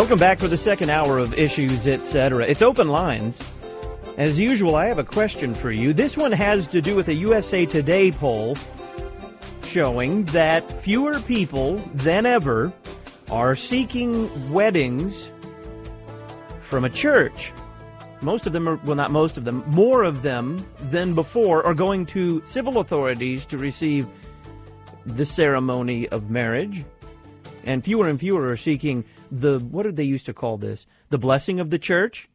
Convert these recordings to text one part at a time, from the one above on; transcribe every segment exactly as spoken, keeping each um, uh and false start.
Welcome back for the second hour of Issues, et cetera. It's Open Lines. As usual, I have a question for you. This one has to do with a U S A Today poll showing that fewer people than ever are seeking weddings from a church. Most of them are, well, not most of them, more of them than before are going to civil authorities to receive the ceremony of marriage. And fewer and fewer are seeking the, what did they used to call this? The blessing of the church?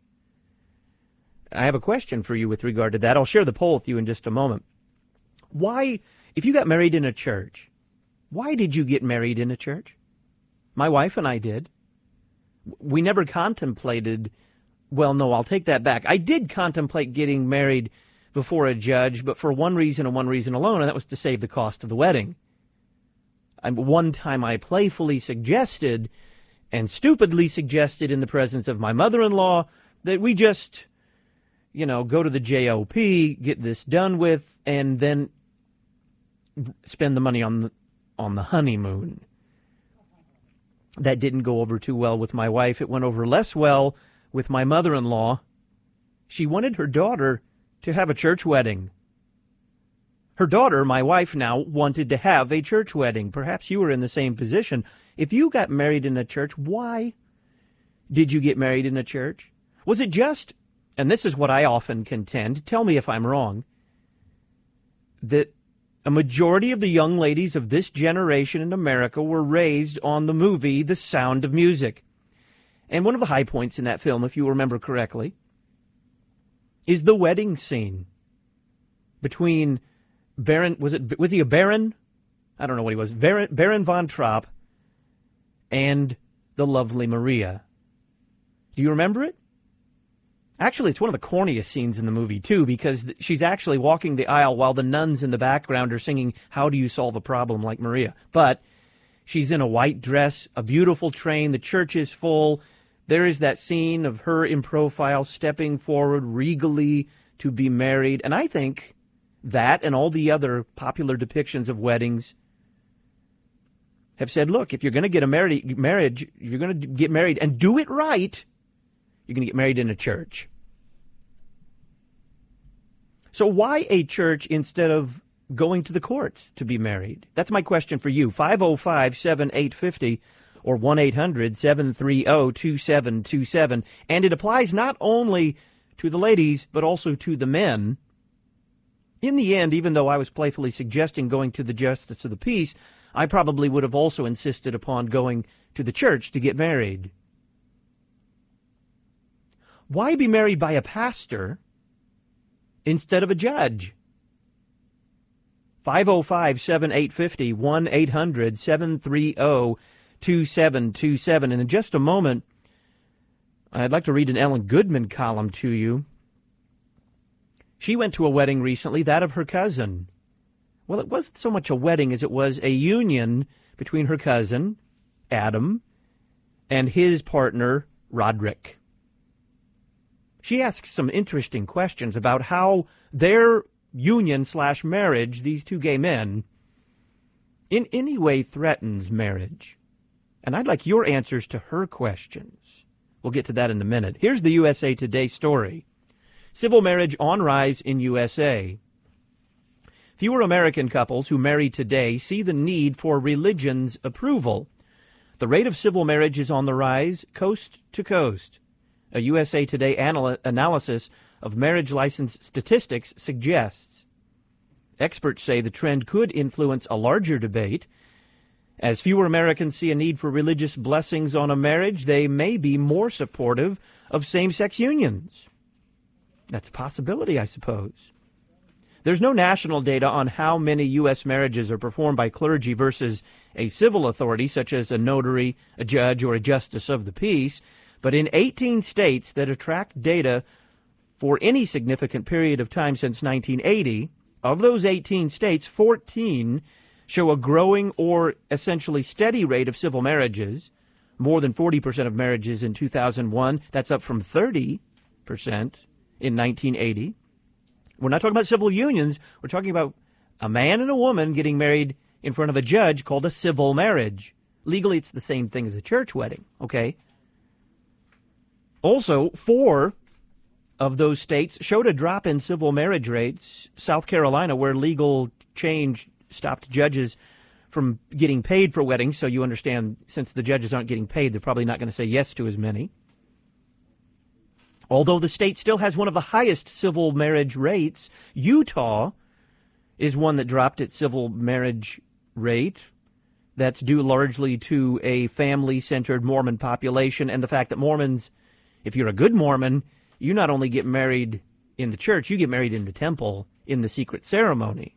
I have a question for you with regard to that. I'll share the poll with you in just a moment. Why, if you got married in a church, why did you get married in a church? My wife and I did. We never contemplated, well, no, I'll take that back. I did contemplate getting married before a judge, but for one reason and one reason alone, and that was to save the cost of the wedding. And one time I playfully suggested and stupidly suggested in the presence of my mother-in-law that we just, you know, go to the J O P, get this done with, and then spend the money on the, on the honeymoon. That didn't go over too well with my wife. It went over less well with my mother-in-law. She wanted her daughter to have a church wedding. Her daughter, my wife now, wanted to have a church wedding. Perhaps you were in the same position. If you got married in a church, why did you get married in a church? Was it just, and this is what I often contend, tell me if I'm wrong, that a majority of the young ladies of this generation in America were raised on the movie The Sound of Music. And one of the high points in that film, if you remember correctly, is the wedding scene between Baron, was it, was he a Baron? I don't know what he was. Baron, Baron von Trapp and the lovely Maria. Do you remember it? Actually, it's one of the corniest scenes in the movie, too, because she's actually walking the aisle while the nuns in the background are singing, "How do you solve a problem," like Maria. But she's in a white dress, a beautiful train, the church is full. There is that scene of her in profile stepping forward regally to be married. And I think that and all the other popular depictions of weddings have said, look, if you're going to get a marriage, marriage, if you're going to get married and do it right, you're going to get married in a church. So why a church instead of going to the courts to be married? That's my question for you. five oh five, seven eight five oh or one eight hundred, seven three zero, two seven two seven. And it applies not only to the ladies, but also to the men. In the end, even though I was playfully suggesting going to the justice of the peace, I probably would have also insisted upon going to the church to get married. Why be married by a pastor instead of a judge? five oh five, seven eight five oh, one eight hundred, seven three zero, two seven two seven. And in just a moment, I'd like to read an Ellen Goodman column to you. She went to a wedding recently, that of her cousin. Well, it wasn't so much a wedding as it was a union between her cousin, Adam, and his partner, Roderick. She asks some interesting questions about how their union slash marriage, these two gay men, in any way threatens marriage. And I'd like your answers to her questions. We'll get to that in a minute. Here's the U S A Today story. Civil marriage on rise in U S A. Fewer American couples who marry today see the need for religion's approval. The rate of civil marriage is on the rise coast to coast. A U S A Today anal- analysis of marriage license statistics suggests. Experts say the trend could influence a larger debate. As fewer Americans see a need for religious blessings on a marriage, they may be more supportive of same-sex unions. That's a possibility, I suppose. There's no national data on how many U S marriages are performed by clergy versus a civil authority, such as a notary, a judge, or a justice of the peace. But in eighteen states that attract data for any significant period of time since nineteen eighty, of those eighteen states, fourteen show a growing or essentially steady rate of civil marriages. More than forty percent of marriages in two thousand one. That's up from thirty percent in nineteen eighty. We're not talking about civil unions. We're talking about a man and a woman getting married in front of a judge called a civil marriage. Legally, it's the same thing as a church wedding, okay? Also, four of those states showed a drop in civil marriage rates. South Carolina, where legal change stopped judges from getting paid for weddings, so you understand, since the judges aren't getting paid, they're probably not going to say yes to as many. Although the state still has one of the highest civil marriage rates, Utah is one that dropped its civil marriage rate. That's due largely to a family-centered Mormon population and the fact that Mormons, if you're a good Mormon, you not only get married in the church, you get married in the temple in the secret ceremony.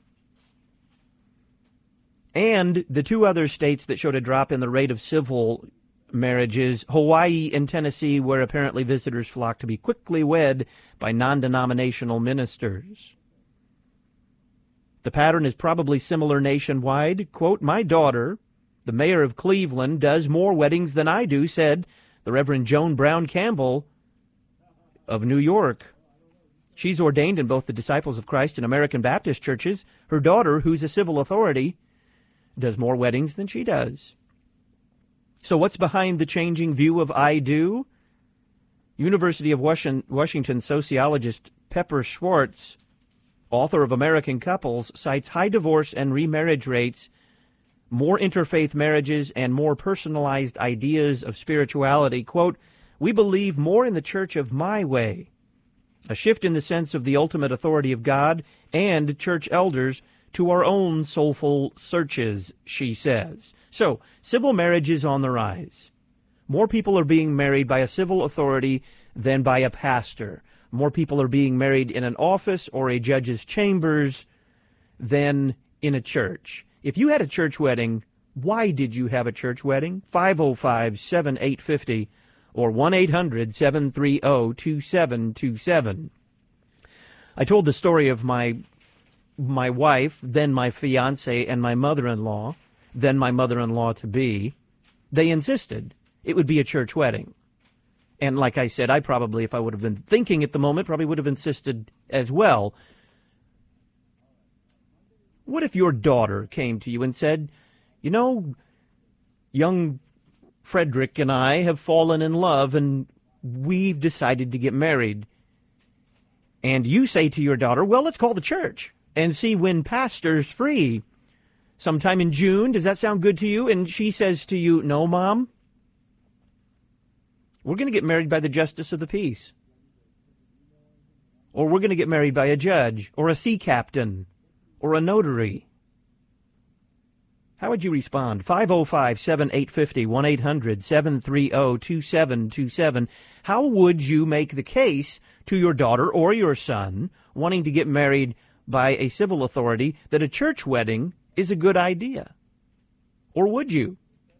And the two other states that showed a drop in the rate of civil marriages, Hawaii and Tennessee, where apparently visitors flock to be quickly wed by non-denominational ministers. The pattern is probably similar nationwide. Quote, "My daughter, the mayor of Cleveland, does more weddings than I do," said the Reverend Joan Brown Campbell of New York. She's ordained in both the Disciples of Christ and American Baptist churches. Her daughter, who's a civil authority, does more weddings than she does. So what's behind the changing view of I do? University of Washington sociologist Pepper Schwartz, author of American Couples, cites high divorce and remarriage rates, more interfaith marriages, and more personalized ideas of spirituality. Quote, "We believe more in the church of my way, a shift in the sense of the ultimate authority of God and church elders to our own soulful searches," she says. So, civil marriage is on the rise. More people are being married by a civil authority than by a pastor. More people are being married in an office or a judge's chambers than in a church. If you had a church wedding, why did you have a church wedding? five oh five, seven eight five oh or one eight hundred, seven three zero, two seven two seven. I told the story of my my wife, then my fiancé, and my mother-in-law, then my mother-in-law-to-be. They insisted it would be a church wedding. And like I said, I probably, if I would have been thinking at the moment, probably would have insisted as well. What if your daughter came to you and said, "You know, young Frederick and I have fallen in love and we've decided to get married." And you say to your daughter, "Well, let's call the church and see when pastor's free sometime in June. Does that sound good to you?" And she says to you, "No, Mom. We're going to get married by the justice of the peace. Or we're going to get married by a judge or a sea captain or a notary." How would you respond? five oh five, seven eight five oh, one eight hundred, seven three zero, two seven two seven. How would you make the case to your daughter or your son wanting to get married by a civil authority that a church wedding is a good idea? Or would you?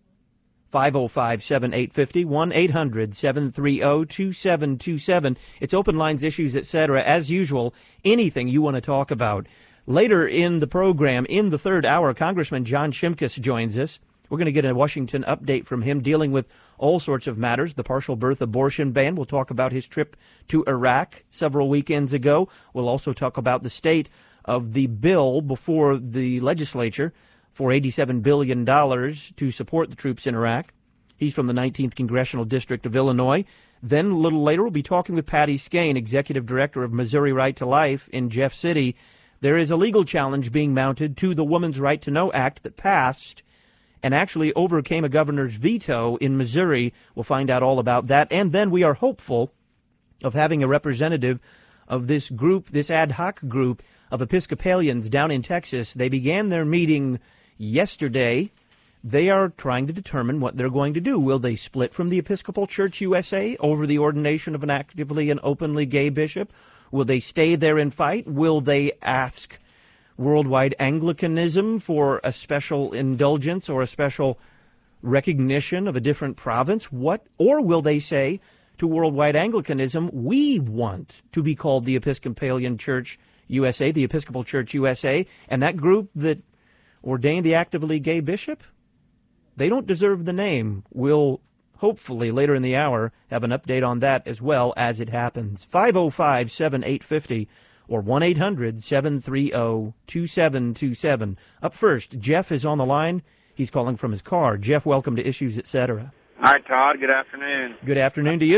five oh five, seven eight five oh, one eight hundred, seven three zero, two seven two seven. It's open lines, issues, et cetera. As usual, anything you want to talk about. Later in the program, in the third hour, Congressman John Shimkus joins us. We're going to get a Washington update from him dealing with all sorts of matters. The partial birth abortion ban. We'll talk about his trip to Iraq several weekends ago. We'll also talk about the state of the bill before the legislature for eighty-seven billion dollars to support the troops in Iraq. He's from the nineteenth Congressional District of Illinois. Then a little later, we'll be talking with Patty Skane, Executive Director of Missouri Right to Life in Jeff City. There is a legal challenge being mounted to the Woman's Right to Know Act that passed and actually overcame a governor's veto in Missouri. We'll find out all about that. And then we are hopeful of having a representative of this group, this ad hoc group of Episcopalians down in Texas. They began their meeting yesterday. They are trying to determine what they're going to do. Will they split from the Episcopal Church U S A over the ordination of an actively and openly gay bishop? Will they stay there and fight? Will they ask Worldwide Anglicanism for a special indulgence or a special recognition of a different province? What? Or will they say to Worldwide Anglicanism, we want to be called the Episcopalian Church U S A, the Episcopal Church U S A, and that group that ordained the actively gay bishop, they don't deserve the name. We'll hopefully later in the hour have an update on that as well as it happens. five oh five, seven eight five oh or one eight hundred, seven three zero, two seven two seven. Up first, Jeff is on the line. He's calling from his car. Jeff, welcome to Issues, et cetera. Hi, Todd. Good afternoon. Good afternoon to you.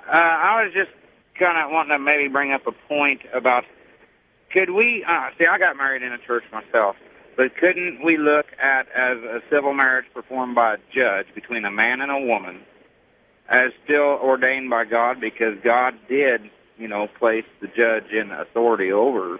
Uh, I was just kind of wanting to maybe bring up a point about, could we, uh, see, I got married in a church myself, but couldn't we look at as a civil marriage performed by a judge between a man and a woman as still ordained by God, because God did, you know, place the judge in authority over,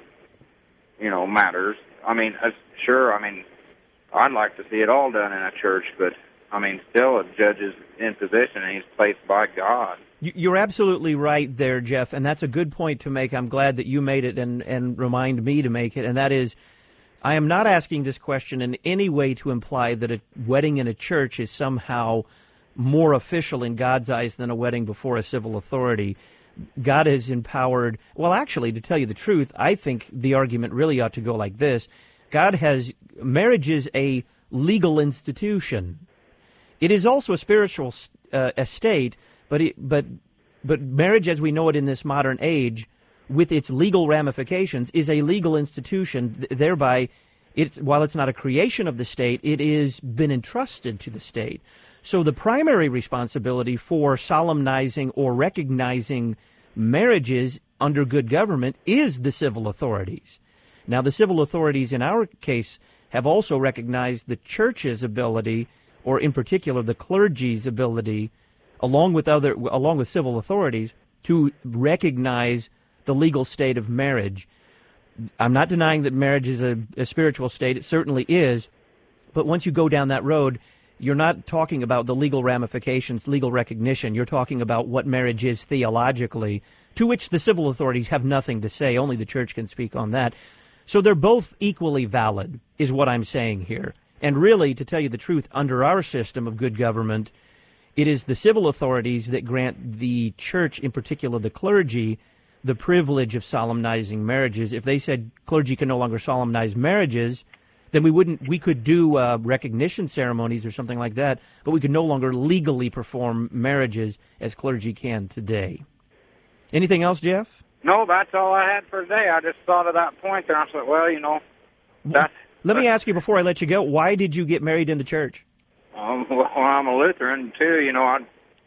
you know, matters. I mean, uh, sure, I mean, I'd like to see it all done in a church, but, I mean, still a judge is in position and he's placed by God. You're absolutely right there, Jeff, and that's a good point to make. I'm glad that you made it and, and remind me to make it, and that is, I am not asking this question in any way to imply that a wedding in a church is somehow more official in God's eyes than a wedding before a civil authority. God has empowered, well, actually, to tell you the truth, I think the argument really ought to go like this. God has, marriage is a legal institution. It is also a spiritual uh, estate, but it, but but marriage as we know it in this modern age, with its legal ramifications, is a legal institution. Thereby, it's, while it's not a creation of the state, it is been entrusted to the state. So the primary responsibility for solemnizing or recognizing marriages under good government is the civil authorities. Now, the civil authorities in our case have also recognized the church's ability, or in particular the clergy's ability, along with other, along with civil authorities, to recognize the legal state of marriage. I'm not denying that marriage is a, a spiritual state. It certainly is. But once you go down that road, you're not talking about the legal ramifications, legal recognition. You're talking about what marriage is theologically, to which the civil authorities have nothing to say. Only the church can speak on that. So they're both equally valid, is what I'm saying here. And really, to tell you the truth, under our system of good government, it is the civil authorities that grant the church, in particular the clergy, the privilege of solemnizing marriages. If they said clergy can no longer solemnize marriages, then we wouldn't. We could do uh, recognition ceremonies or something like that, but we could no longer legally perform marriages as clergy can today. Anything else, Jeff? No, that's all I had for today. I just thought of that point there. I thought, well, you know, that's... Let me ask you before I let you go, why did you get married in the church? Um, well, I'm a Lutheran, too. You know, I,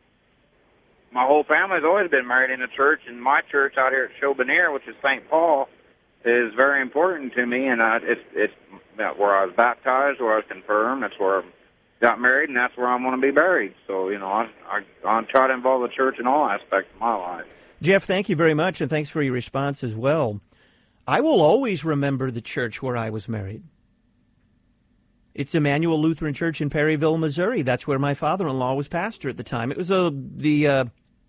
my whole family's always been married in the church, and my church out here at Chauboneer, which is Saint Paul, is very important to me, and uh, it's it's where I was baptized, where I was confirmed. That's where I got married, and that's where I want to be buried. So, you know, I, I, I try to involve the church in all aspects of my life. Jeff, thank you very much, and thanks for your response as well. I will always remember the church where I was married. It's Emmanuel Lutheran Church in Perryville, Missouri. That's where my father-in-law was pastor at the time. It was a the uh,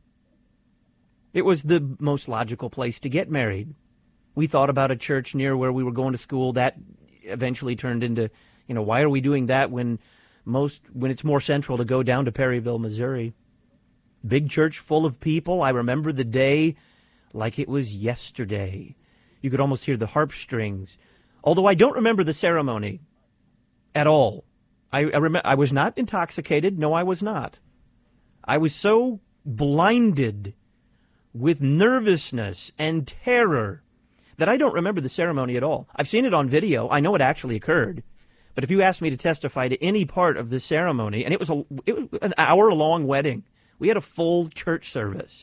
it was the most logical place to get married. We thought about a church near where we were going to school. That eventually turned into, you know, why are we doing that when most when it's more central to go down to Perryville, Missouri? Big church full of people. I remember the day like it was yesterday. You could almost hear the harp strings. Although I don't remember the ceremony at all. I, I, rem- I was not intoxicated. No, I was not. I was so blinded with nervousness and terror that I don't remember the ceremony at all. I've seen it on video. I know it actually occurred. But if you asked me to testify to any part of the ceremony, and it was, a, it was an hour-long wedding. We had a full church service.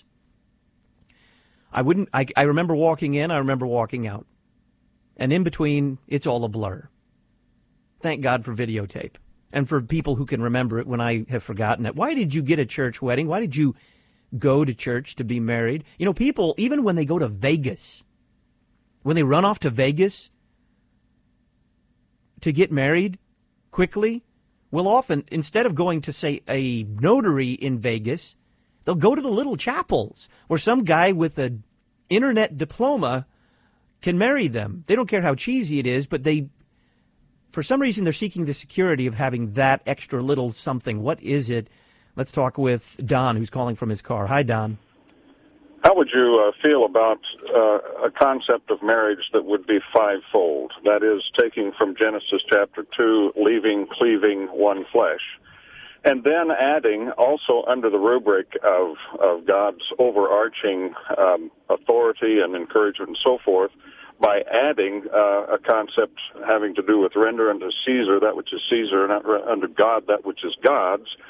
I wouldn't. I, I remember walking in. I remember walking out. And in between, it's all a blur. Thank God for videotape and for people who can remember it when I have forgotten it. Why did you get a church wedding? Why did you go to church to be married? You know, people, even when they go to Vegas, when they run off to Vegas to get married quickly, will often, instead of going to, say, a notary in Vegas, they'll go to the little chapels where some guy with an internet diploma can marry them. They don't care how cheesy it is, but they, for some reason, they're seeking the security of having that extra little something. What is it? Let's talk with Don, who's calling from his car. Hi, Don. How would you uh, feel about uh, a concept of marriage that would be fivefold? That is, taking from Genesis chapter two, leaving, cleaving one flesh, and then adding, also under the rubric of, of God's overarching um, authority and encouragement and so forth, by adding uh, a concept having to do with render unto Caesar that which is Caesar, and unto God that which is God's,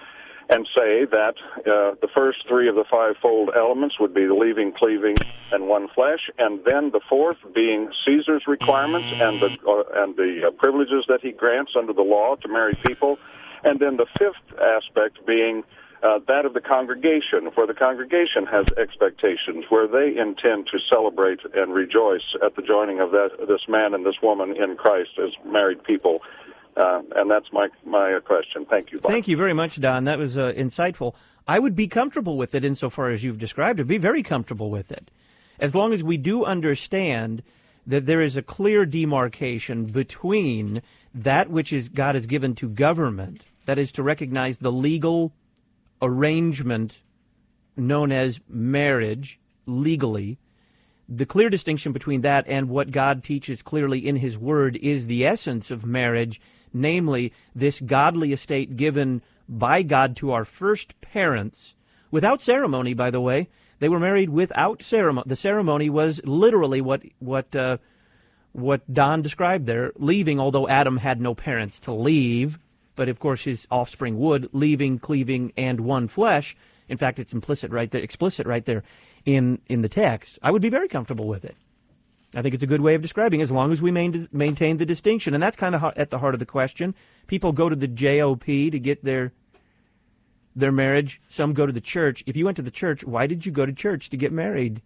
and say that uh, the first three of the fivefold elements would be the leaving, cleaving, and one flesh, and then the fourth being Caesar's requirements and the uh, and the uh, privileges that he grants under the law to marry people, and then the fifth aspect being uh, that of the congregation, where the congregation has expectations, where they intend to celebrate and rejoice at the joining of that this man and this woman in Christ as married people. Uh, and that's my my question. Thank you, Bob. Thank you very much, Don. That was uh, insightful. I would be comfortable with it insofar as you've described it. Be very comfortable with it, as long as we do understand that there is a clear demarcation between that which is God has given to government, that is to recognize the legal arrangement known as marriage legally. The clear distinction between that and what God teaches clearly in His Word is the essence of marriage, namely this godly estate given by God to our first parents, without ceremony, by the way. They were married without ceremony. The ceremony was literally what what uh, what Don described there, leaving, although Adam had no parents to leave, but of course his offspring would, leaving, cleaving, and one flesh. In fact, it's implicit right there, explicit right there in, in the text. I would be very comfortable with it. I think it's a good way of describing it, as long as we main, maintain the distinction. And that's kind of at the heart of the question. People go to the J O P to get their their marriage. Some go to the church. If you went to the church, why did you go to church to get married?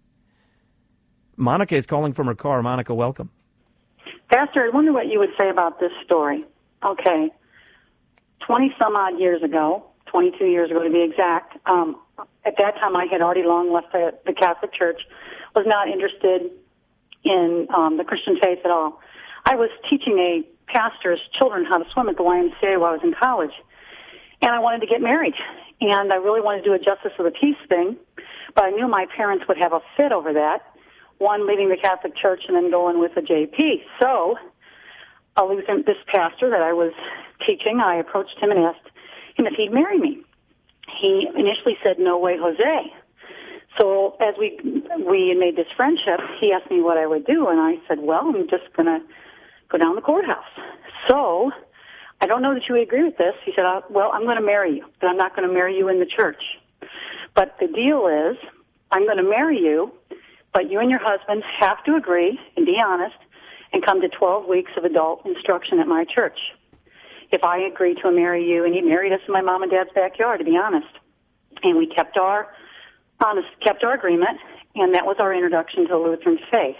Monica is calling from her car. Monica, welcome. Pastor, I wonder what you would say about this story. Okay, twenty-some-odd years ago, twenty-two years ago to be exact, um, at that time I had already long left the, the Catholic Church, was not interested in um, the Christian faith at all. I was teaching a pastor's children how to swim at the Y M C A while I was in college, and I wanted to get married, and I really wanted to do a Justice of the Peace thing, but I knew my parents would have a fit over that, one leaving the Catholic Church and then going with the J P. So a Lutheran, this pastor that I was teaching, I approached him and asked him if he'd marry me. He initially said, "No way, Jose." So as we we made this friendship, he asked me what I would do, and I said, "Well, I'm just going to go down the courthouse." So I don't know that you would agree with this. He said, uh, "Well, I'm going to marry you, but I'm not going to marry you in the church. But the deal is, I'm going to marry you, but you and your husband have to agree and be honest and come to twelve weeks of adult instruction at my church. If I agree to marry you," and he married us in my mom and dad's backyard, to be honest. And we kept our honest, kept our agreement, and that was our introduction to the Lutheran faith.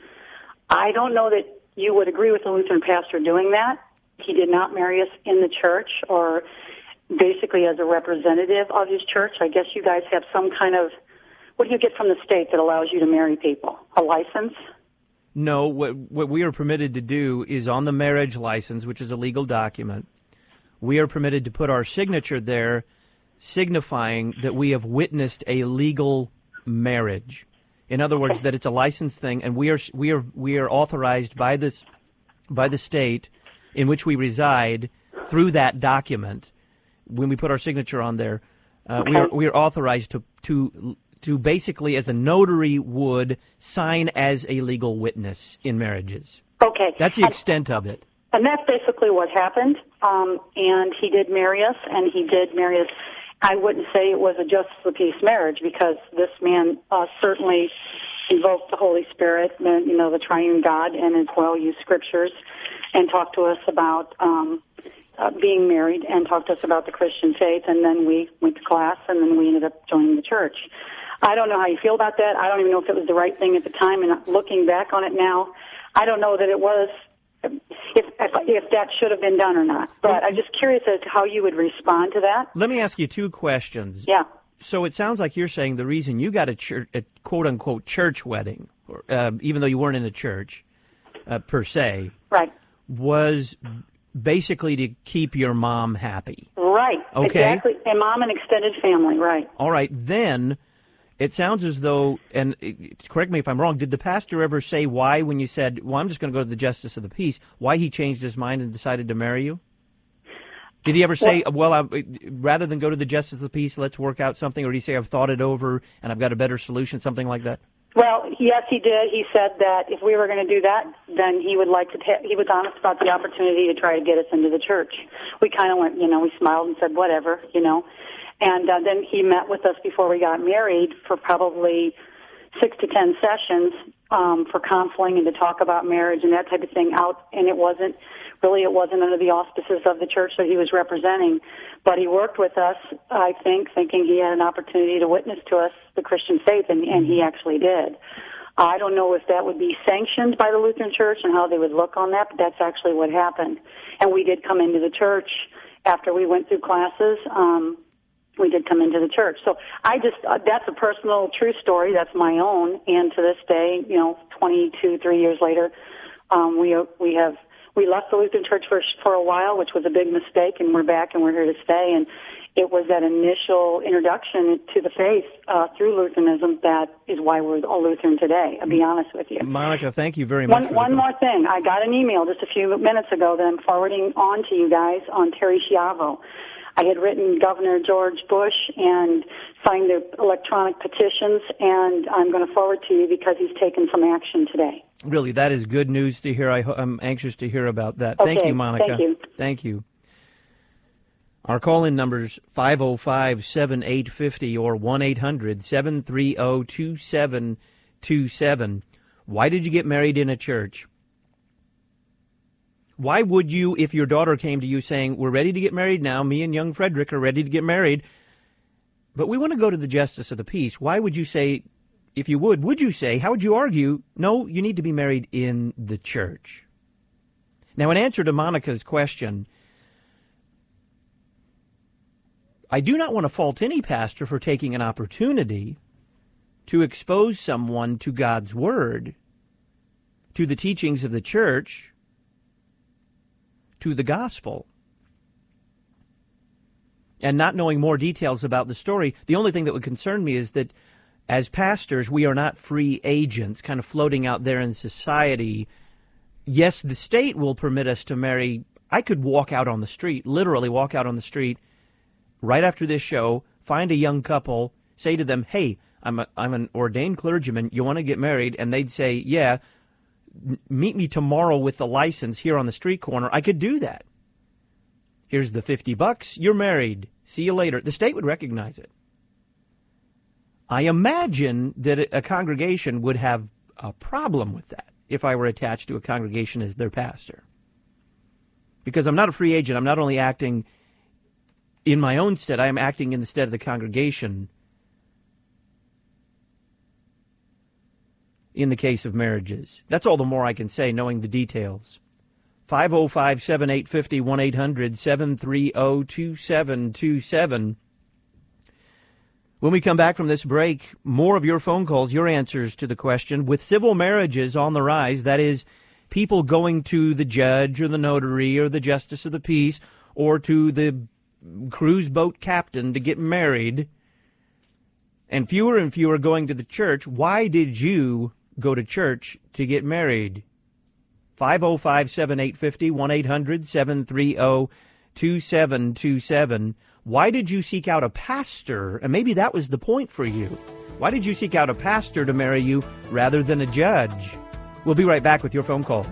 I don't know that you would agree with the Lutheran pastor doing that. He did not marry us in the church or basically as a representative of his church. I guess you guys have some kind of, what do you get from the state that allows you to marry people? A license? No, what, what we are permitted to do is on the marriage license, which is a legal document, we are permitted to put our signature there, signifying that we have witnessed a legal marriage. In other words, that it's a licensed thing, and we are we are we are authorized by this by the state in which we reside through that document. When we put our signature on there, uh, we are we are authorized to to to basically, as a notary would, sign as a legal witness in marriages. Okay. That's the extent of it. And that's basically what happened. Um, and he did marry us, and he did marry us. I wouldn't say it was a Justice of the Peace marriage, because this man uh, certainly invoked the Holy Spirit, and, you know, the triune God, and as well used scriptures, and talked to us about um, uh, being married, and talked to us about the Christian faith, and then we went to class, and then we ended up joining the church. I don't know how you feel about that. I don't even know if it was the right thing at the time, and looking back on it now, I don't know that it was, if, if, if that should have been done or not. But I'm just curious as to how you would respond to that. Let me ask you two questions. Yeah. So it sounds like you're saying the reason you got a, church, a quote-unquote church wedding, or, uh, even though you weren't in a church uh, per se, right, was basically to keep your mom happy. Right. Okay. Exactly. And mom and extended family, right. All right. Then it sounds as though, and correct me if I'm wrong, did the pastor ever say why, when you said, well, I'm just going to go to the Justice of the Peace, why he changed his mind and decided to marry you? Did he ever say, well, well I, rather than go to the Justice of the Peace, let's work out something? Or did he say, I've thought it over and I've got a better solution, something like that? Well, yes, he did. He said that if we were going to do that, then he would like to, ta- he was honest about the opportunity to try to get us into the church. We kind of went, you know, we smiled and said, whatever, you know. And uh, then he met with us before we got married for probably six to ten sessions um, for counseling and to talk about marriage and that type of thing out. And it wasn't, really it wasn't under the auspices of the church that he was representing. But he worked with us, I think, thinking he had an opportunity to witness to us the Christian faith, and, and he actually did. I don't know if that would be sanctioned by the Lutheran Church and how they would look on that, but that's actually what happened. And we did come into the church after we went through classes. Um, we did come into the church. So I just, uh, that's a personal, true story. That's my own. And to this day, you know, twenty-two, three years later, um, we, we have, we left the Lutheran Church for, for a while, which was a big mistake, and we're back and we're here to stay. And it was that initial introduction to the faith uh, through Lutheranism that is why we're all Lutheran today, I'll be honest with you. Monica, thank you very much. One, one more thing. I got an email just a few minutes ago that I'm forwarding on to you guys on Terry Schiavo. I had written Governor George Bush and signed the electronic petitions, and I'm going to forward to you because he's taken some action today. Really, that is good news to hear. I ho- I'm anxious to hear about that. Okay, thank you, Monica. Thank you. Thank you. Our call-in number's five oh five, seven eight five oh or one eight hundred, seven three zero, two seven two seven. Why did you get married in a church? Why would you, if your daughter came to you saying, we're ready to get married now, me and young Frederick are ready to get married, but we want to go to the justice of the peace, why would you say, if you would, would you say, how would you argue, no, you need to be married in the church? Now, in answer to Monica's question, I do not want to fault any pastor for taking an opportunity to expose someone to God's Word, to the teachings of the church, to the gospel. And not knowing more details about the story, the only thing that would concern me is that as pastors, we are not free agents kind of floating out there in society. Yes, the state will permit us to marry. I could walk out on the street, literally walk out on the street, right after this show, find a young couple, say to them, hey, I'm a, I'm an ordained clergyman, you want to get married? And they'd say, yeah, n- meet me tomorrow with the license here on the street corner. I could do that. Here's the fifty bucks, you're married, see you later. The state would recognize it. I imagine that a congregation would have a problem with that if I were attached to a congregation as their pastor. Because I'm not a free agent, I'm not only acting in my own stead, I am acting in the stead of the congregation in the case of marriages. That's all the more I can say, knowing the details. five oh five, seven eight five oh, one eight hundred, seven three zero, two seven two seven. When we come back from this break, more of your phone calls, your answers to the question, with civil marriages on the rise, that is, people going to the judge or the notary or the justice of the peace or to the cruise boat captain to get married, and fewer and fewer going to the church. Why did you go to church to get married? five oh five, seven eight five oh, one eight hundred, seven three zero, two seven two seven. Why did you seek out a pastor? And maybe that was the point for you. Why did you seek out a pastor to marry you rather than a judge? We'll be right back with your phone calls.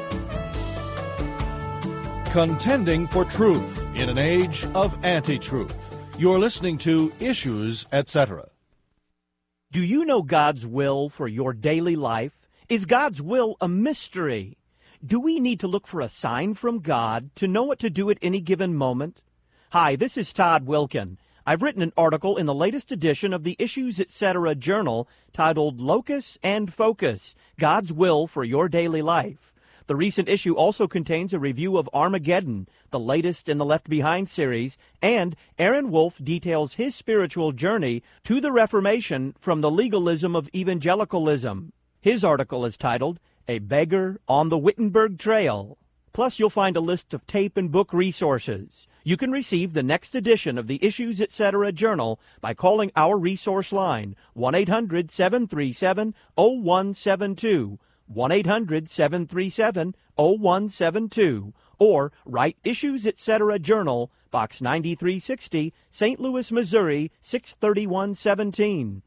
Contending for truth in an age of anti-truth. You're listening to Issues, et cetera. Do you know God's will for your daily life? Is God's will a mystery? Do we need to look for a sign from God to know what to do at any given moment? Hi, this is Todd Wilkin. I've written an article in the latest edition of the Issues, et cetera journal titled Locus and Focus, God's Will for Your Daily Life. The recent issue also contains a review of Armageddon, the latest in the Left Behind series, and Aaron Wolf details his spiritual journey to the Reformation from the legalism of evangelicalism. His article is titled, A Beggar on the Wittenberg Trail. Plus, you'll find a list of tape and book resources. You can receive the next edition of the Issues, et cetera journal by calling our resource line, one eight hundred, seven three seven, zero one seven two, one eight hundred, seven three seven, zero one seven two, or write Issues, et cetera journal, Box ninety-three sixty, Saint Louis, Missouri, six thirty-one seventeen.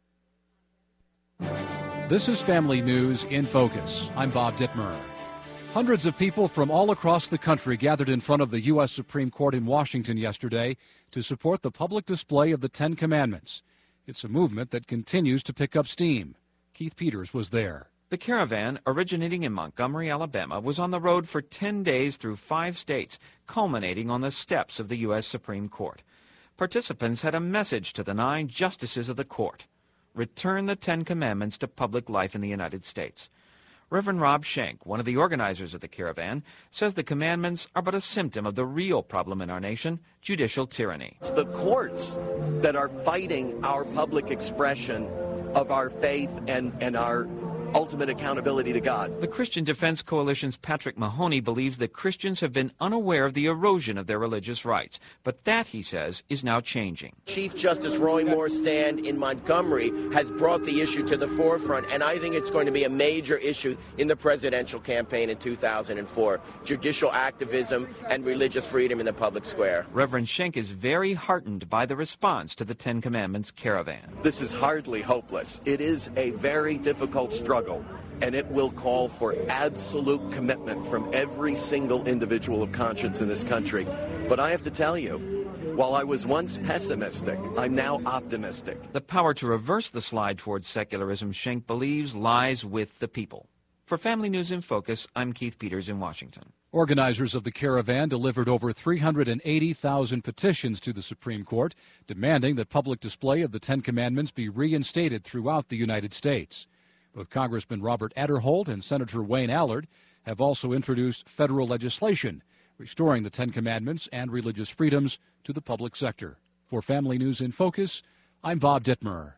This is Family News in Focus. I'm Bob Dittmer. Hundreds of people from all across the country gathered in front of the U S Supreme Court in Washington yesterday to support the public display of the Ten Commandments. It's a movement that continues to pick up steam. Keith Peters was there. The caravan, originating in Montgomery, Alabama, was on the road for ten days through five states, culminating on the steps of the U S Supreme Court. Participants had a message to the nine justices of the court. Return the Ten Commandments to public life in the United States. Reverend Rob Schenck, one of the organizers of the caravan, says the commandments are but a symptom of the real problem in our nation, judicial tyranny. It's the courts that are fighting our public expression of our faith and, and our ultimate accountability to God. The Christian Defense Coalition's Patrick Mahoney believes that Christians have been unaware of the erosion of their religious rights, but that, he says, is now changing. Chief Justice Roy Moore's stand in Montgomery has brought the issue to the forefront, and I think it's going to be a major issue in the presidential campaign in two thousand four, judicial activism and religious freedom in the public square. Reverend Schenck is very heartened by the response to the Ten Commandments caravan. This is hardly hopeless. It is a very difficult struggle, and it will call for absolute commitment from every single individual of conscience in this country. But I have to tell you, while I was once pessimistic, I'm now optimistic. The power to reverse the slide towards secularism, Schenck believes, lies with the people. For Family News in Focus, I'm Keith Peters in Washington. Organizers of the caravan delivered over three hundred eighty thousand petitions to the Supreme Court, demanding that public display of the Ten Commandments be reinstated throughout the United States. Both Congressman Robert Aderholt and Senator Wayne Allard have also introduced federal legislation restoring the Ten Commandments and religious freedoms to the public sector. For Family News in Focus, I'm Bob Dittmer.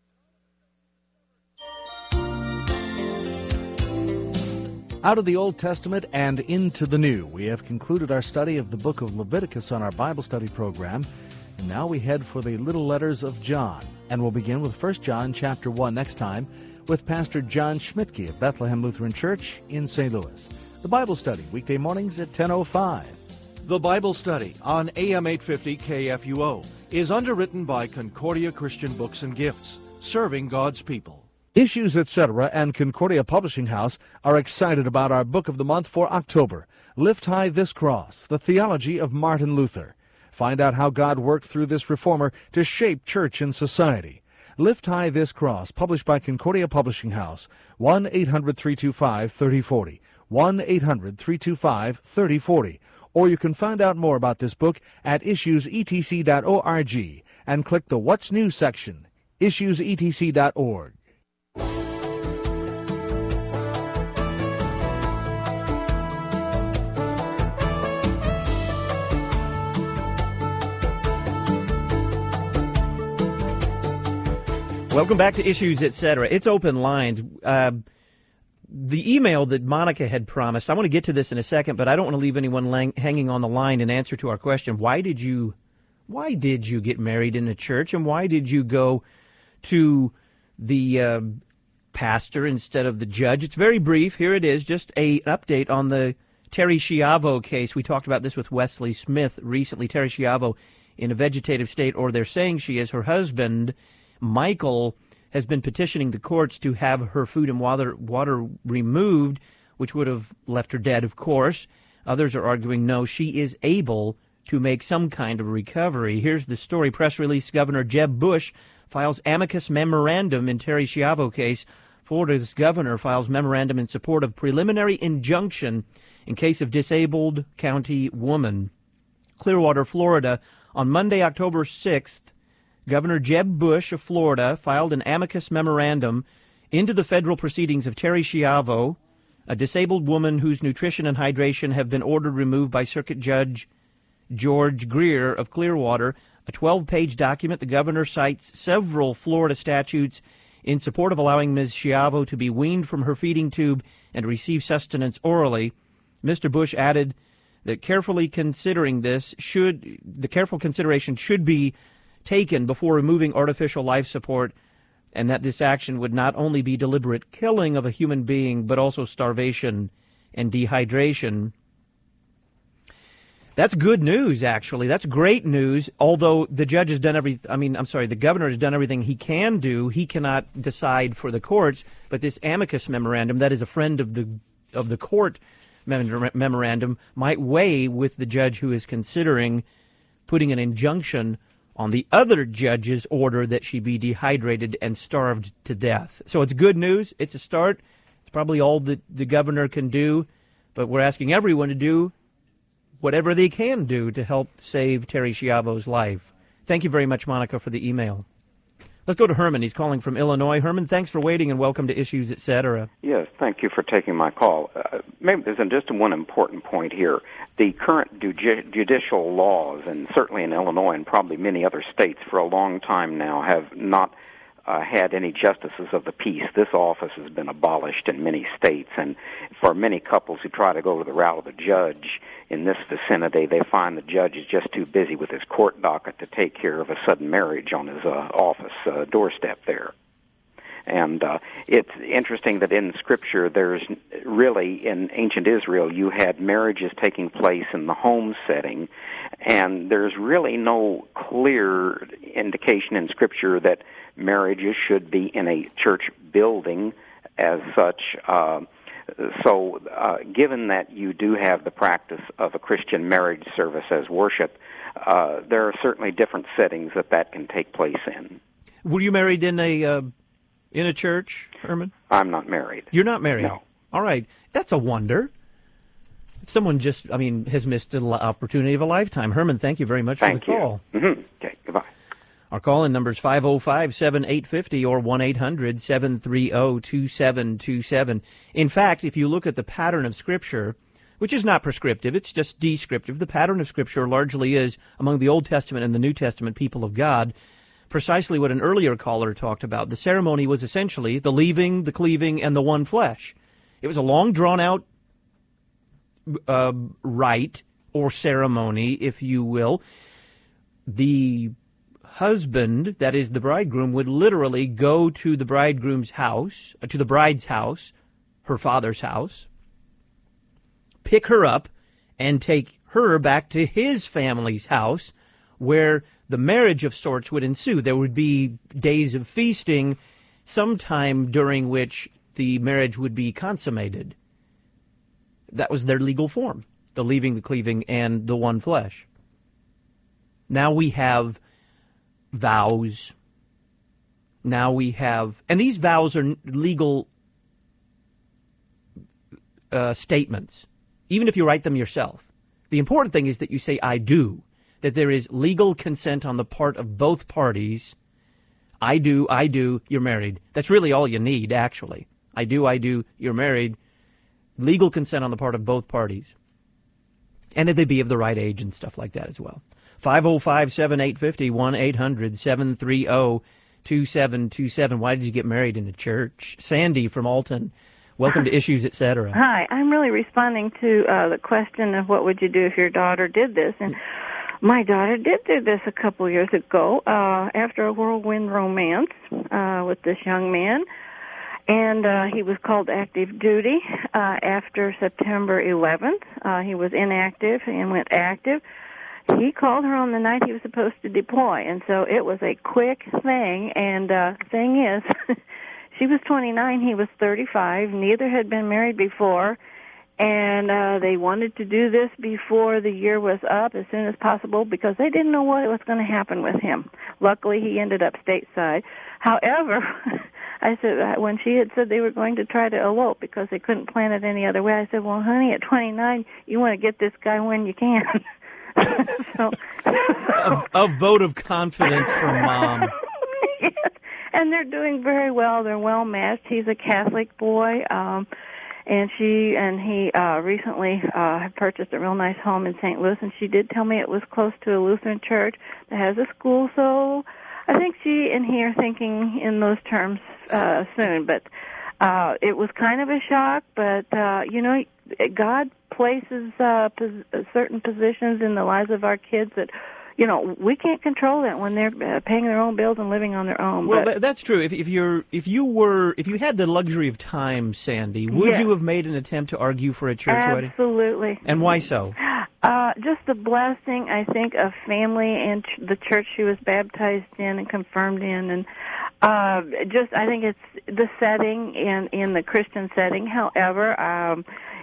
Out of the Old Testament and into the New, we have concluded our study of the book of Leviticus on our Bible study program. And now we head for the little letters of John. And we'll begin with First John chapter one next time with Pastor John Schmidtke of Bethlehem Lutheran Church in Saint Louis. The Bible Study, weekday mornings at ten oh five. The Bible Study on A M eight fifty K F U O is underwritten by Concordia Christian Books and Gifts, serving God's people. Issues, et cetera, and Concordia Publishing House are excited about our book of the month for October, Lift High This Cross, The Theology of Martin Luther. Find out how God worked through this reformer to shape church and society. Lift High This Cross, published by Concordia Publishing House, one eight hundred three two five three oh four oh, one eight hundred three two five three oh four oh, or you can find out more about this book at issues e t c dot org and click the What's New section, issues e t c dot org. Welcome back to Issues, et cetera. It's open lines. Uh, the email that Monica had promised, I want to get to this in a second, but I don't want to leave anyone lang- hanging on the line in answer to our question. Why did you, why did you get married in a church, and why did you go to the uh, pastor instead of the judge? It's very brief. Here it is, just a update on the Terri Schiavo case. We talked about this with Wesley Smith recently. Terri Schiavo in a vegetative state, or they're saying she is. Her husband, Michael, has been petitioning the courts to have her food and water, water removed, which would have left her dead, of course. Others are arguing no, she is able to make some kind of recovery. Here's the story. Press release: Governor Jeb Bush files amicus memorandum in Terri Schiavo case. Florida's governor files memorandum in support of preliminary injunction in case of disabled county woman. Clearwater, Florida. On Monday, October sixth, Governor Jeb Bush of Florida filed an amicus memorandum into the federal proceedings of Terri Schiavo, a disabled woman whose nutrition and hydration have been ordered removed by Circuit Judge George Greer of Clearwater. A twelve-page document, the governor cites several Florida statutes in support of allowing Miz Schiavo to be weaned from her feeding tube and receive sustenance orally. Mister Bush added that carefully considering this should the careful consideration should be taken before removing artificial life support, and that this action would not only be deliberate killing of a human being, but also starvation and dehydration. That's good news, actually. That's great news, although the judge has done every, I mean, I'm sorry, the governor has done everything he can do. He cannot decide for the courts, but this amicus memorandum, that is a friend of the of the court mem- memorandum might weigh with the judge who is considering putting an injunction on the other judge's order that she be dehydrated and starved to death. So it's good news. It's a start. It's probably all that the governor can do, but we're asking everyone to do whatever they can do to help save Terri Schiavo's life. Thank you very much, Monica, for the email. Let's go to Herman. He's calling from Illinois. Herman, thanks for waiting and welcome to Issues, et cetera. Yes, thank you for taking my call. Uh, maybe there's just one important point here. The current ju- judicial laws, and certainly in Illinois and probably many other states for a long time now, have not uh, had any justices of the peace. This office has been abolished in many states, and for many couples who try to go to the route of the judge in this vicinity, they find the judge is just too busy with his court docket to take care of a sudden marriage on his uh, office uh, doorstep there. And uh, it's interesting that in Scripture, there's really, in ancient Israel, you had marriages taking place in the home setting, and there's really no clear indication in Scripture that marriages should be in a church building as such. Uh, so uh, given that you do have the practice of a Christian marriage service as worship, uh, there are certainly different settings that that can take place in. Were you married in a... Uh... In a church, Herman? I'm not married. You're not married? No. All right. That's a wonder. Someone just, I mean, has missed an opportunity of a lifetime. Herman, thank you very much thank for the call. Thank you. Mm-hmm. Okay, goodbye. Our call-in number is five oh five, seven eight five oh or one eight hundred, seven three oh, two seven two seven. In fact, if you look at the pattern of Scripture, which is not prescriptive, it's just descriptive, the pattern of Scripture largely is, among the Old Testament and the New Testament people of God, precisely what an earlier caller talked about. The ceremony was essentially the leaving, the cleaving, and the one flesh. It was a long, drawn-out uh, rite or ceremony, if you will. The husband, that is the bridegroom, would literally go to the bridegroom's house, uh, to the bride's house, her father's house, pick her up, and take her back to his family's house, where the marriage of sorts would ensue. There would be days of feasting, sometime during which the marriage would be consummated. That was their legal form, the leaving, the cleaving, and the one flesh. Now we have vows. Now we have, and these vows are legal uh, statements, even if you write them yourself. The important thing is that you say, I do. That there is legal consent on the part of both parties. I do, I do, you're married. That's really all you need, actually. I do, I do, you're married. Legal consent on the part of both parties. And that they be of the right age and stuff like that as well. five oh five, seven eight five oh, one eight hundred, seven three oh, two seven two seven. Why did you get married in a church? Sandy from Alton. Welcome to Issues, et cetera. Hi, I'm really responding to uh, the question of what would you do if your daughter did this. And my daughter did do this a couple years ago uh, after a whirlwind romance uh, with this young man. And uh, he was called active duty uh, after September eleventh. Uh, he was inactive and went active. He called her on the night he was supposed to deploy. And so it was a quick thing. And uh, the thing is, she was twenty-nine, he was thirty-five. Neither had been married before. And uh, they wanted to do this before the year was up as soon as possible because they didn't know what was going to happen with him. Luckily, he ended up stateside. However, I said when she had said they were going to try to elope because they couldn't plan it any other way, I said, well, honey, at twenty-nine, you want to get this guy when you can. so, a, a vote of confidence from Mom. Yes. And they're doing very well. They're well matched. He's a Catholic boy. Um, And she and he uh, recently uh, have purchased a real nice home in Saint Louis, and she did tell me it was close to a Lutheran church that has a school. So I think she and he are thinking in those terms uh, soon. But uh, it was kind of a shock. But uh, you know, God places uh, pos- certain positions in the lives of our kids that, you know, we can't control that when they're uh, paying their own bills and living on their own. Well, but, that's true. If, if you're, if you were, if you had the luxury of time, Sandy, would yes. you have made an attempt to argue for a church Absolutely. wedding? Absolutely. And why so? Uh, just the blessing, I think, of family and ch- the church she was baptized in and confirmed in, and uh, just I think it's the setting in in the Christian setting. However, um,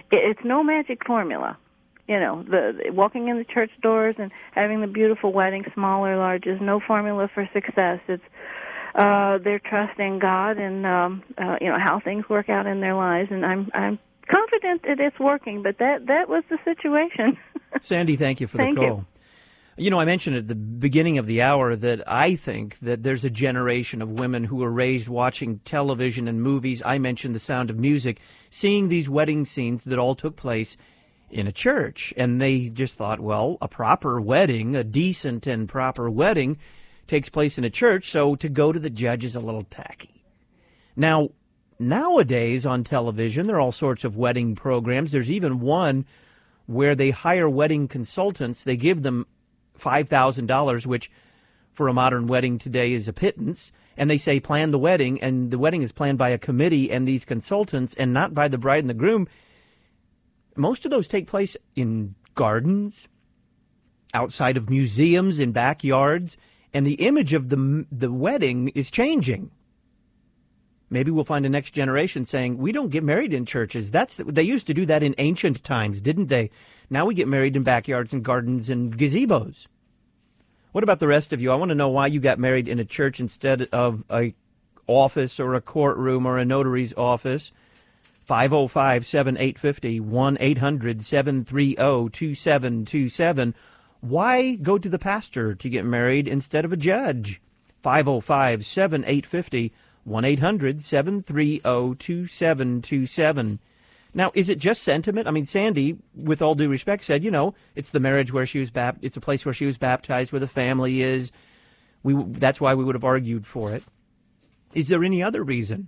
it, it's no magic formula. You know, the, the walking in the church doors and having the beautiful wedding, small or large, is no formula for success. It's uh, they're trusting God and um, uh, you know how things work out in their lives, and I'm I'm confident that it's working. But that that was the situation. Sandy, thank you for thank the call. You. You know, I mentioned at the beginning of the hour that I think that there's a generation of women who were raised watching television and movies. I mentioned The Sound of Music, seeing these wedding scenes that all took place in a church. And they just thought, well, a proper wedding, a decent and proper wedding, takes place in a church, so to go to the judge is a little tacky. Now, nowadays on television, there are all sorts of wedding programs. There's even one where they hire wedding consultants. They give them five thousand dollars, which for a modern wedding today is a pittance, and they say plan the wedding, and the wedding is planned by a committee and these consultants and not by the bride and the groom. Most of those take place in gardens, outside of museums, in backyards, and the image of the the wedding is changing. Maybe we'll find a next generation saying, we don't get married in churches. That's They used to do that in ancient times, didn't they? Now we get married in backyards and gardens and gazebos. What about the rest of you? I want to know why you got married in a church instead of a office or a courtroom or a notary's office. five oh five, seven eight five oh, one eight hundred, seven three oh, two seven two seven. Why go to the pastor to get married instead of a judge? five oh five, seven eight five oh, one eight hundred, seven three oh, two seven two seven. Now, is it just sentiment? I mean, Sandy, with all due respect, said, you know, it's the marriage where she was bap- it's a place where she was baptized, where the family is. We that's why we would have argued for it. Is there any other reason?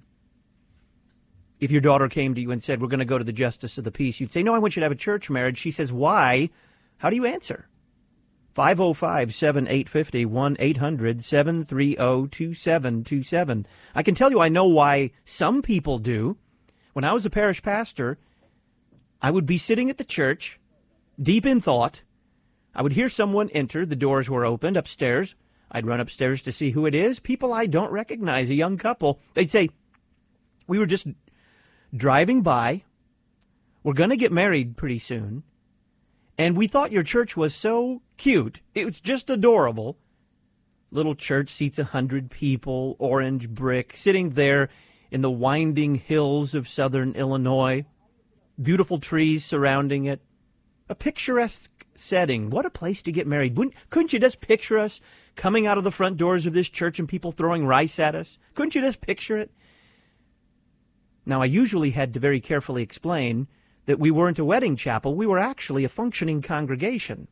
If your daughter came to you and said, we're going to go to the justice of the peace, you'd say, no, I want you to have a church marriage. She says, why? How do you answer? five oh five, seven eight five oh, one eight hundred, seven three oh, two seven two seven. I can tell you I know why some people do. When I was a parish pastor, I would be sitting at the church, deep in thought. I would hear someone enter. The doors were opened upstairs. I'd run upstairs to see who it is. People I don't recognize, a young couple. They'd say, we were just driving by. We're going to get married pretty soon. And we thought your church was so cute. It was just adorable. Little church seats a hundred people, orange brick, sitting there in the winding hills of southern Illinois. Beautiful trees surrounding it. A picturesque setting. What a place to get married. Wouldn't, couldn't you just picture us coming out of the front doors of this church and people throwing rice at us? Couldn't you just picture it? Now, I usually had to very carefully explain that we weren't a wedding chapel. We were actually a functioning congregation.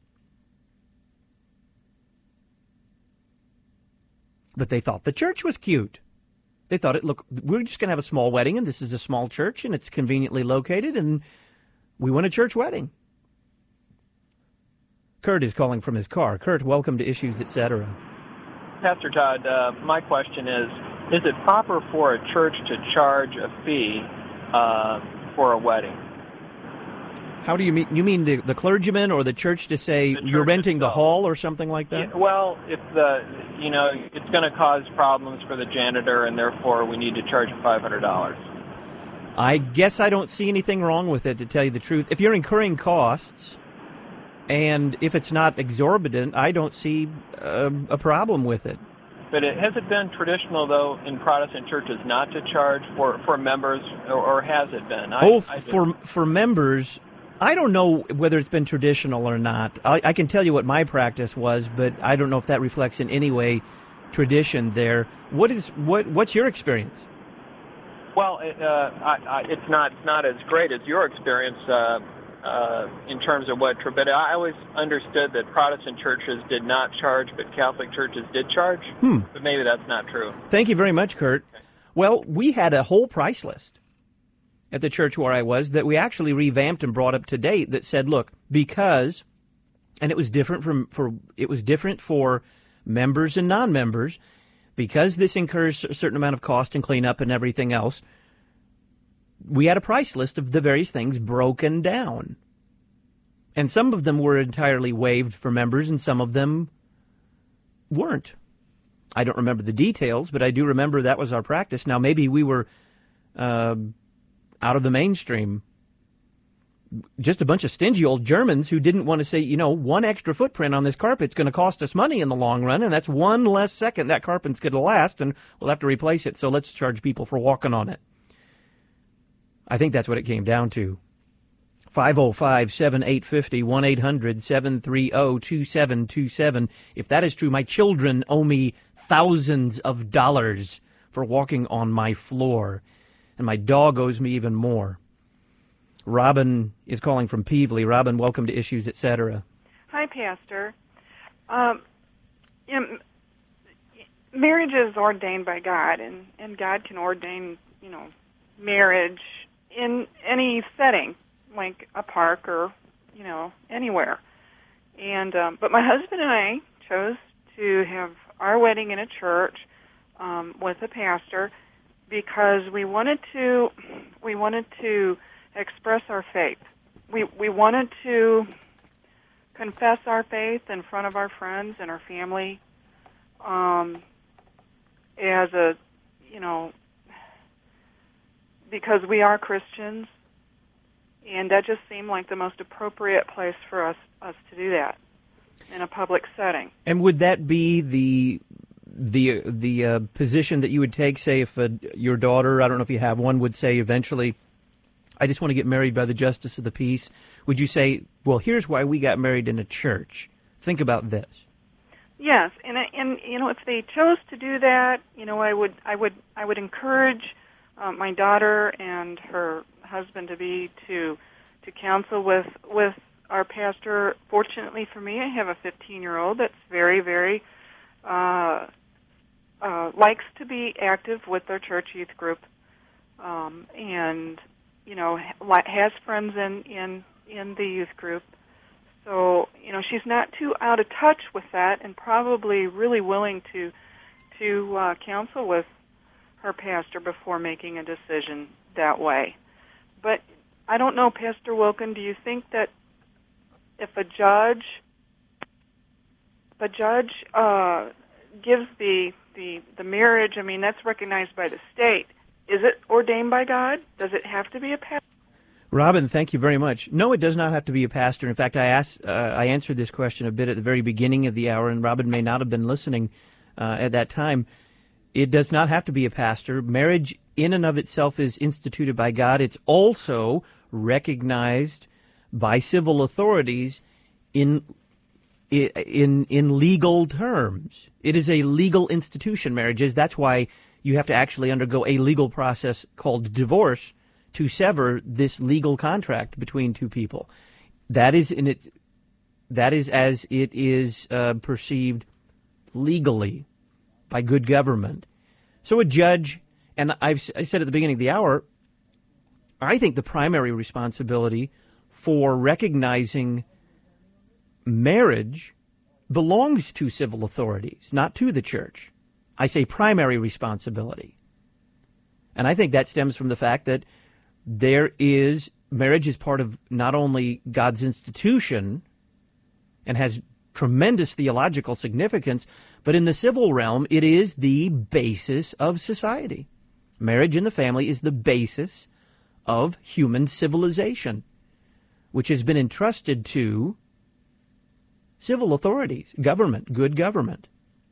But they thought the church was cute. They thought it looked, we're just going to have a small wedding, and this is a small church, and it's conveniently located, and we want a church wedding. Kurt is calling from his car. Kurt, welcome to Issues, et cetera. Pastor Todd, uh, my question is, is it proper for a church to charge a fee uh, for a wedding? How do you mean? You mean the, the clergyman or the church to say you're renting the hall or something like that? Yeah, well, if the, you know, it's going to cause problems for the janitor, and therefore we need to charge five hundred dollars. I guess I don't see anything wrong with it, to tell you the truth. If you're incurring costs, and if it's not exorbitant, I don't see uh, a problem with it. But it, has it been traditional, though, in Protestant churches not to charge for, for members, or, or has it been? I, oh, I for for members, I don't know whether it's been traditional or not. I, I can tell you what my practice was, but I don't know if that reflects in any way tradition there. What is what? What's your experience? Well, it, uh, I, I, it's not not as great as your experience uh, uh, in terms of what. But I always understood that Protestant churches did not charge, but Catholic churches did charge. Hmm. But maybe that's not true. Thank you very much, Kurt. Okay. Well, we had a whole price list at the church where I was that we actually revamped and brought up to date that said, look, because, and it was different from for it was different for members and non-members, because this incurs a certain amount of cost and cleanup and everything else. We had a price list of the various things broken down, and some of them were entirely waived for members, and some of them weren't. I don't remember the details, but I do remember that was our practice. Now, maybe we were Uh, out of the mainstream just a bunch of stingy old Germans who didn't want to say, you know, one extra footprint on this carpet's going to cost us money in the long run, and that's one less second that carpet's going to last, and we'll have to replace it, so let's charge people for walking on it. I think that's what it came down to. five oh five, seven eight five oh, one eight hundred, seven three oh, two seven two seven. If that is true, my children owe me thousands of dollars for walking on my floor, and my dog owes me even more. Robin is calling from Peevely. Robin, welcome to Issues, et cetera. Hi, Pastor. Um, you know, marriage is ordained by God, and, and God can ordain, you know, marriage in any setting, like a park or, you know, anywhere. And um, but my husband and I chose to have our wedding in a church um, with a pastor because we wanted to we wanted to express our faith. We we wanted to confess our faith in front of our friends and our family um, as a, you know, because we are Christians, and that just seemed like the most appropriate place for us us to do that in a public setting. And would that be the the the uh, position that you would take, say, if uh, your daughter, I don't know if you have one, would say eventually, I just want to get married by the justice of the peace? Would you say, well, here's why we got married in a church. Think about this. Yes, and and you know, if they chose to do that, you know, I would I would I would encourage uh, my daughter and her husband to be to to counsel with with our pastor. Fortunately for me, I have a fifteen-year-old that's very very uh, uh, likes to be active with their church youth group, um, and you know, has friends in, in, in the youth group. So, you know, she's not too out of touch with that and probably really willing to to uh, counsel with her pastor before making a decision that way. But I don't know, Pastor Wilken, do you think that if a judge if a judge uh, gives the, the, the marriage, I mean, that's recognized by the state, is it ordained by God? Does it have to be a pastor? Robin, thank you very much. No, it does not have to be a pastor. In fact, I asked, uh, I answered this question a bit at the very beginning of the hour, and Robin may not have been listening uh, at that time. It does not have to be a pastor. Marriage in and of itself is instituted by God. It's also recognized by civil authorities in in in legal terms. It is a legal institution, marriage is. That's why you have to actually undergo a legal process called divorce to sever this legal contract between two people. That is in it. That is as it is uh, perceived legally by good government. So a judge, and I've I said at the beginning of the hour, I think the primary responsibility for recognizing marriage belongs to civil authorities, not to the church. I say primary responsibility. And I think that stems from the fact that there is, marriage is part of not only God's institution and has tremendous theological significance, but in the civil realm, it is the basis of society. Marriage in the family is the basis of human civilization, which has been entrusted to civil authorities, government, good government.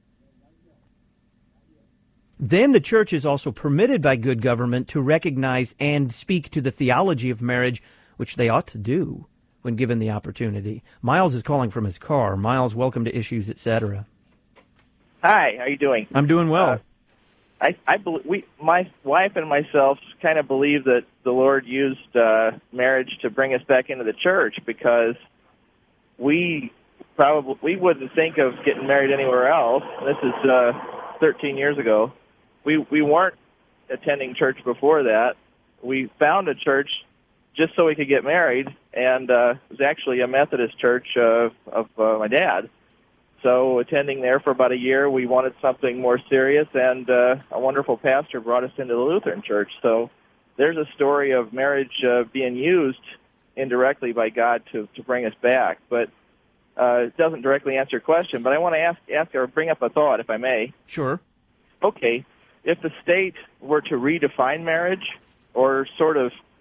Then the church is also permitted by good government to recognize and speak to the theology of marriage, which they ought to do when given the opportunity. Miles is calling from his car. Miles, welcome to Issues, et cetera. Hi, how are you doing? I'm doing well. Uh, I, I believe we, my wife and myself, kind of believe that the Lord used uh, marriage to bring us back into the church because we probably we wouldn't think of getting married anywhere else. This is uh, thirteen years ago. We we weren't attending church before that. We found a church just so we could get married, and uh, it was actually a Methodist church uh, of uh, my dad. So attending there for about a year, we wanted something more serious, and uh, a wonderful pastor brought us into the Lutheran church. So there's a story of marriage uh, being used indirectly by God to, to bring us back. But uh, it doesn't directly answer your question, but I want to ask, ask or bring up a thought, if I may. Sure. Okay. If the state were to redefine marriage or sort of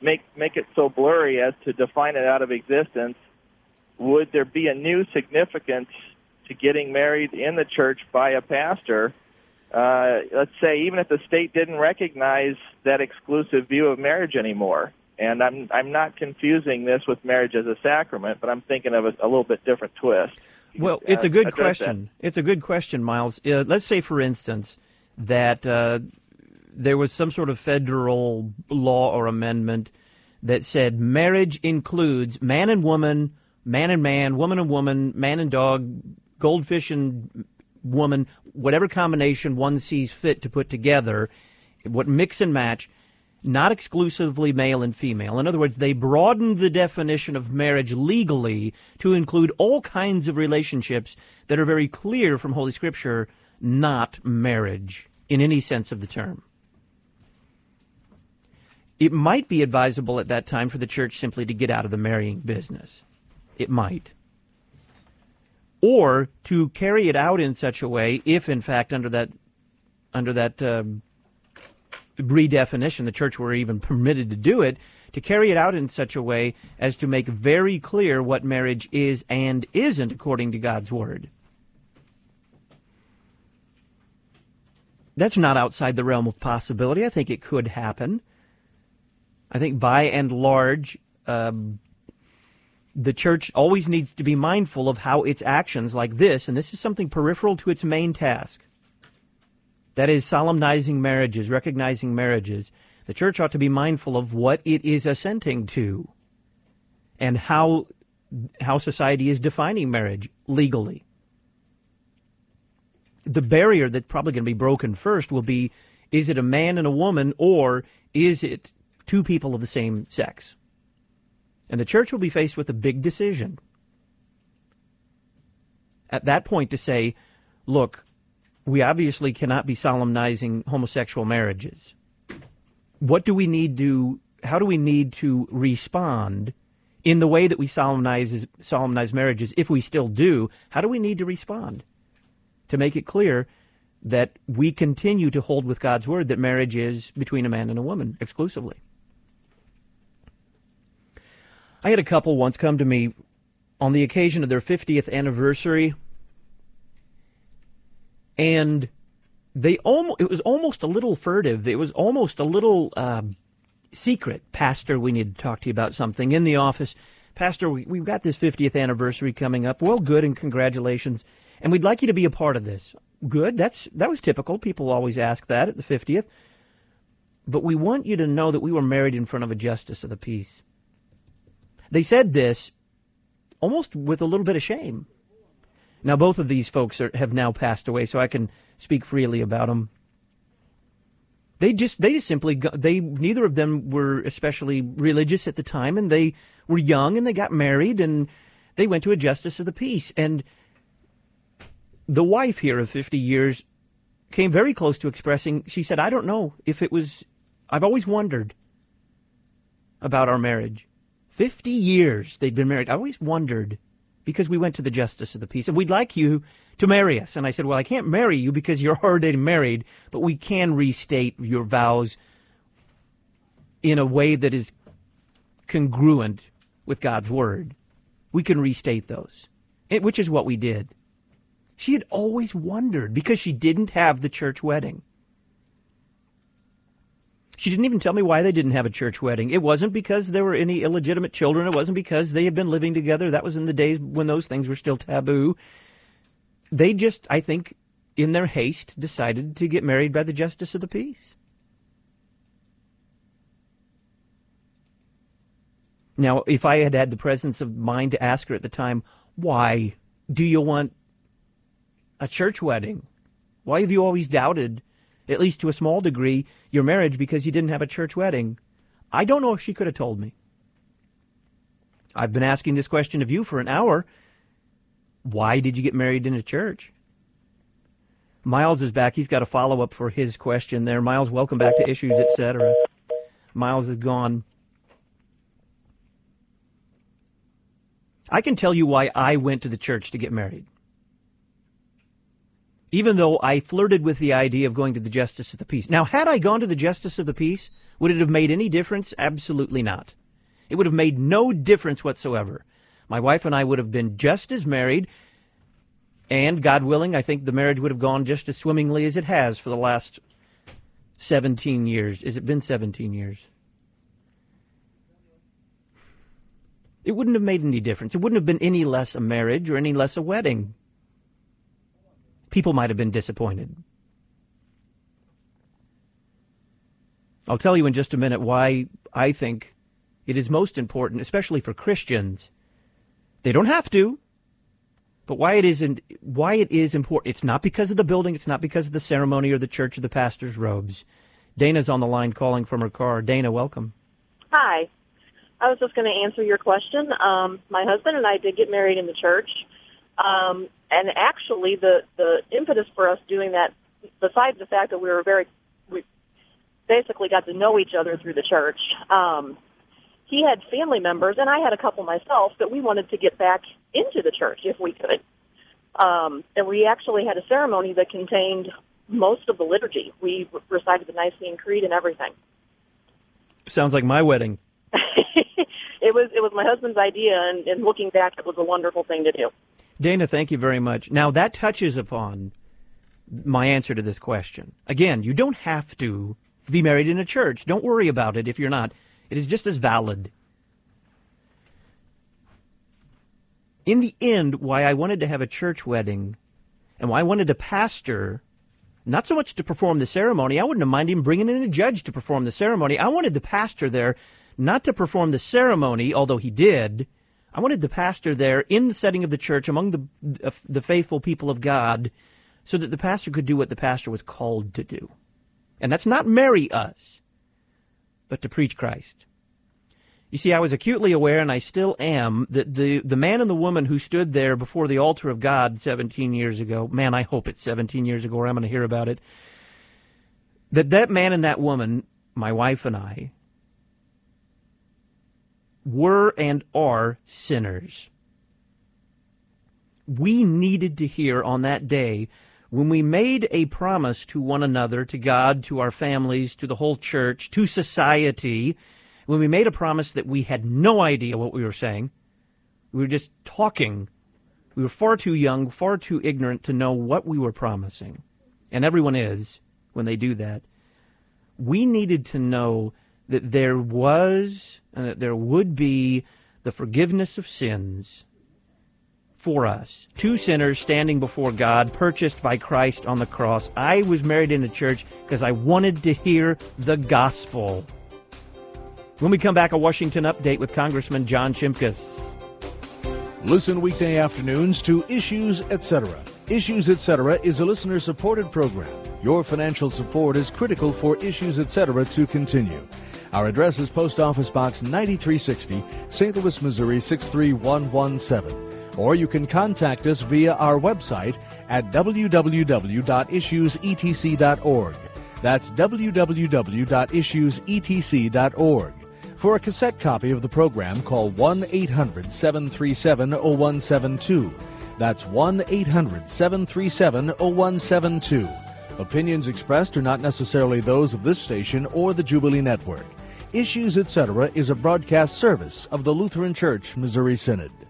make make it so blurry as to define it out of existence, would there be a new significance to getting married in the church by a pastor? Uh, let's say even if the state didn't recognize that exclusive view of marriage anymore. And I'm I'm not confusing this with marriage as a sacrament, but I'm thinking of a, a little bit different twist. Well, it's a good uh, question. That. It's a good question, Miles. Uh, let's say, for instance, that uh, there was some sort of federal law or amendment that said marriage includes man and woman, man and man, woman and woman, man and dog, goldfish and woman, whatever combination one sees fit to put together, what mix and match, not exclusively male and female. In other words, they broadened the definition of marriage legally to include all kinds of relationships that are very clear from Holy Scripture, not marriage in any sense of the term. It might be advisable at that time for the church simply to get out of the marrying business. It might. Or to carry it out in such a way, if in fact under that under that uh, redefinition the church were even permitted to do it, to carry it out in such a way as to make very clear what marriage is and isn't according to God's Word. That's not outside the realm of possibility. I think it could happen. I think by and large, um, the church always needs to be mindful of how its actions like this, and this is something peripheral to its main task, that is solemnizing marriages, recognizing marriages. The church ought to be mindful of what it is assenting to and how how society is defining marriage legally. The barrier that's probably going to be broken first will be, is it a man and a woman, or is it two people of the same sex? And the church will be faced with a big decision at that point to say, look, we obviously cannot be solemnizing homosexual marriages. What do we need to, how do we need to respond in the way that we solemnize, solemnize marriages? If we still do, how do we need to respond to make it clear that we continue to hold with God's Word that marriage is between a man and a woman exclusively? I had a couple once come to me on the occasion of their fiftieth anniversary, and they almost, it was almost a little furtive. It was almost a little uh, secret. Pastor, we need to talk to you about something in the office. Pastor, we, we've got this fiftieth anniversary coming up. Well, good, and congratulations. And we'd like you to be a part of this. Good, that's that was typical. People always ask that at the fiftieth. But we want you to know that we were married in front of a justice of the peace. They said this almost with a little bit of shame. Now, both of these folks are, have now passed away, so I can speak freely about them. They just, they just simply, got, they, neither of them were especially religious at the time, and they were young, and they got married, and they went to a justice of the peace. And the wife here of fifty years came very close to expressing, she said, I don't know if it was, I've always wondered about our marriage. Fifty years they'd been married. I always wondered, because we went to the justice of the peace, and we'd like you to marry us. And I said, well, I can't marry you because you're already married, but we can restate your vows in a way that is congruent with God's Word. We can restate those, which is what we did. She had always wondered, because she didn't have the church wedding. She didn't even tell me why they didn't have a church wedding. It wasn't because there were any illegitimate children. It wasn't because they had been living together. That was in the days when those things were still taboo. They just, I think, in their haste, decided to get married by the justice of the peace. Now, if I had had the presence of mind to ask her at the time, why do you want a church wedding? Why have you always doubted, at least to a small degree, your marriage because you didn't have a church wedding? I don't know if she could have told me. I've been asking this question of you for an hour. Why did you get married in a church? Miles is back. He's got a follow-up for his question there. Miles, welcome back to Issues, et cetera. Miles is gone. I can tell you why I went to the church to get married. even though I flirted with the idea of going to the Justice of the Peace. Now, had I gone to the Justice of the Peace, would it have made any difference? Absolutely not. It would have made no difference whatsoever. My wife and I would have been just as married, and God willing, I think the marriage would have gone just as swimmingly as it has for the last seventeen years. Has it been seventeen years? It wouldn't have made any difference. It wouldn't have been any less a marriage or any less a wedding. People might have been disappointed. I'll tell you in just a minute why I think it is most important, especially for Christians. They don't have to, but why it isn't, why it is important. It's not because of the building. It's not because of the ceremony or the church or the pastor's robes. Dana's on the line calling from her car. Dana, welcome. Hi. I was just going to answer your question. Um, my husband and I did get married in the church. Um, and actually, the, the impetus for us doing that, besides the fact that we were very, we basically got to know each other through the church, um, he had family members, and I had a couple myself, that we wanted to get back into the church if we could. Um, and we actually had a ceremony that contained most of the liturgy. We recited the Nicene Creed and everything. Sounds like my wedding. It was it was my husband's idea, and, and looking back, it was a wonderful thing to do. Dana, thank you very much. Now, that touches upon my answer to this question. Again, you don't have to be married in a church. Don't worry about it if you're not. It is just as valid. In the end, why I wanted to have a church wedding and why I wanted to pastor, not so much to perform the ceremony. I wouldn't have minded him bringing in a judge to perform the ceremony. I wanted the pastor there not to perform the ceremony, although he did. I wanted the pastor there in the setting of the church among the the faithful people of God so that the pastor could do what the pastor was called to do. And that's not marry us, but to preach Christ. You see, I was acutely aware, and I still am, that the, the man and the woman who stood there before the altar of God seventeen years ago, man, I hope it's seventeen years ago or I'm going to hear about it, that that man and that woman, my wife and I, were and are sinners. We needed to hear on that day, when we made a promise to one another, to God, to our families, to the whole church, to society, when we made a promise that we had no idea what we were saying, we were just talking. We were far too young, far too ignorant to know what we were promising. And everyone is when they do that. We needed to know that there was, and that there would be the forgiveness of sins for us. Two sinners standing before God, purchased by Christ on the cross. I was married in a church because I wanted to hear the gospel. When we come back, a Washington Update with Congressman John Shimkus. Listen weekday afternoons to Issues, et cetera. Issues, et cetera is a listener-supported program. Your financial support is critical for Issues, et cetera to continue. Our address is Post Office Box ninety-three sixty, Saint Louis, Missouri six three one one seven. Or you can contact us via our website at w w w dot issues e t c dot org. That's w w w dot issues e t c dot org. For a cassette copy of the program, call one eight hundred seven three seven zero one seven two. That's one eight hundred seven three seven zero one seven two. Opinions expressed are not necessarily those of this station or the Jubilee Network. Issues, et cetera is a broadcast service of the Lutheran Church Missouri Synod.